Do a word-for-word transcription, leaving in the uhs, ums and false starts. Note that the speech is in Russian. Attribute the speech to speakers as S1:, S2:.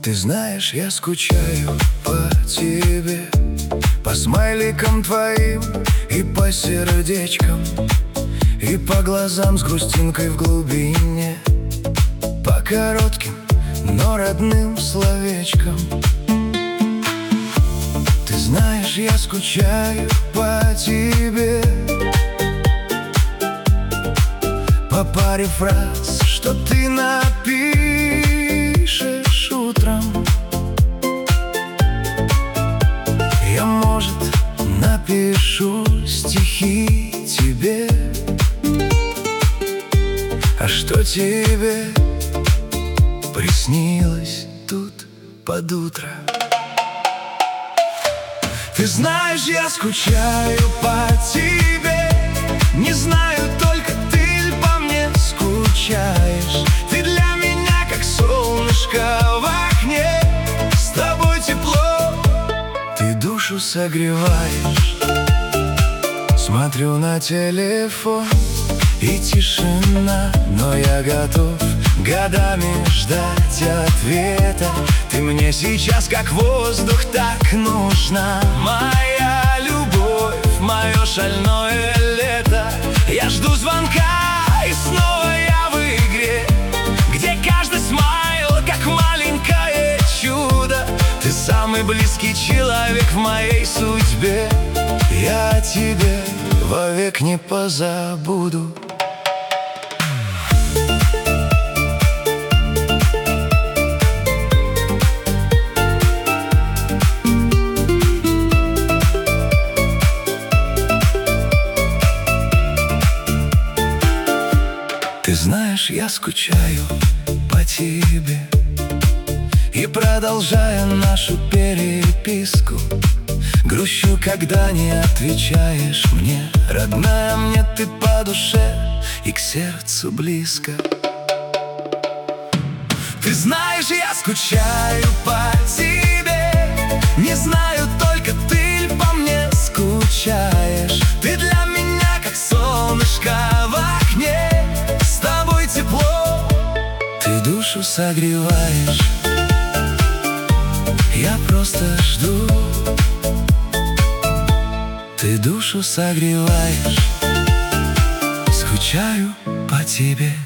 S1: Ты знаешь, я скучаю по тебе, по смайликам твоим и по сердечкам, и по глазам с грустинкой в глубине, по коротким, но родным словечкам. Ты знаешь, я скучаю по тебе, по паре фраз, что ты напишешь утром. Я, может, напишу стихи тебе. А что тебе приснилось тут под утро? Ты знаешь, я скучаю по тебе, не знаю, только ты ли по мне скучаешь. Ты для меня как солнышко в окне, с тобой тепло, ты душу согреваешь. Смотрю на телефон и тишина, но я готов годами ждать ответа. Ты мне сейчас как воздух так нужна, моя любовь, мое шальное лето. Я жду звонка, и снова я в игре, где каждый смайл как маленькое чудо. Ты самый близкий человек в моей судьбе, я о тебе вовек не позабуду. Ты знаешь, я скучаю по тебе, и продолжая нашу переписку, грущу, когда не отвечаешь мне. Родная, мне ты по душе и к сердцу близко. Ты знаешь, я скучаю по тебе, не знаю, только ты ли по мне скучаешь. Ты для меня как солнышко в окне, с тобой тепло, ты душу согреваешь. Я просто жду, ты душу согреваешь. Скучаю по тебе.